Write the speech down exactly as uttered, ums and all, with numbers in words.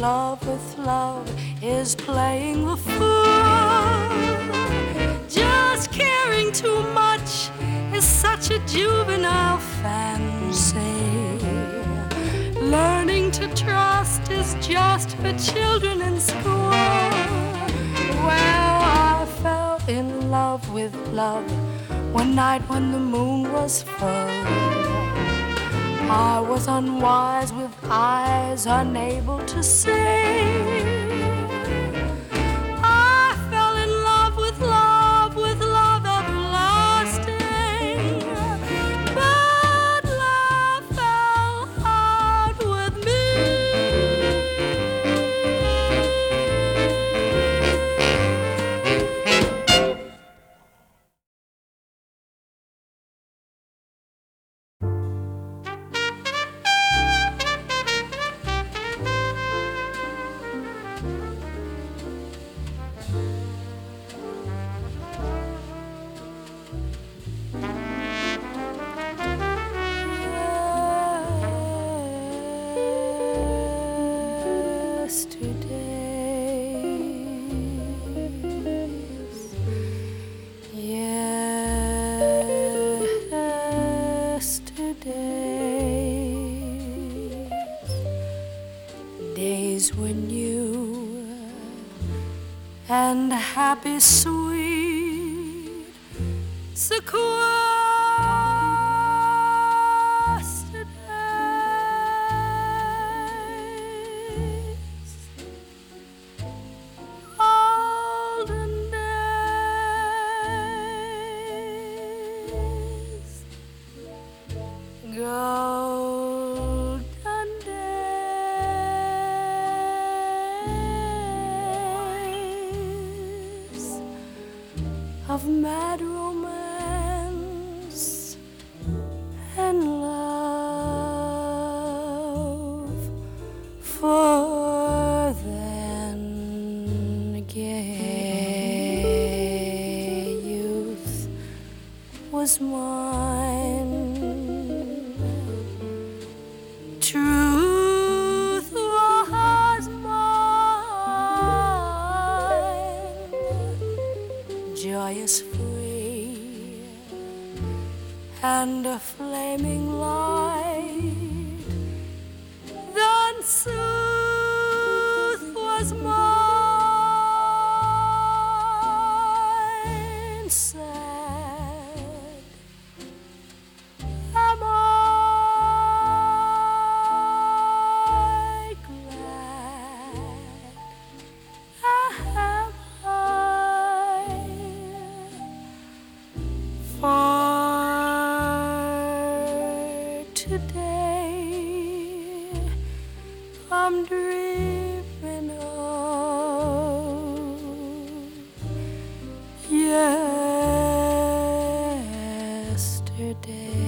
love with love is playing the fool. Just caring too much is such a juvenile fancy. Learning to trust is just for children in school. Well, I fell in love with love one night when the moon was full. I was unwise with eyes unable to see. I fell in love with love, with love everlasting. But love fell out with me. Days when you and happy sweet sequestered days, olden days, golden days of mad romance and love. For then gay youth was mine, truth was mine, joyous, free, and a flaming light. Then sooth was mine, sad am I, glad am I. For today I'm dreaming of yesterday.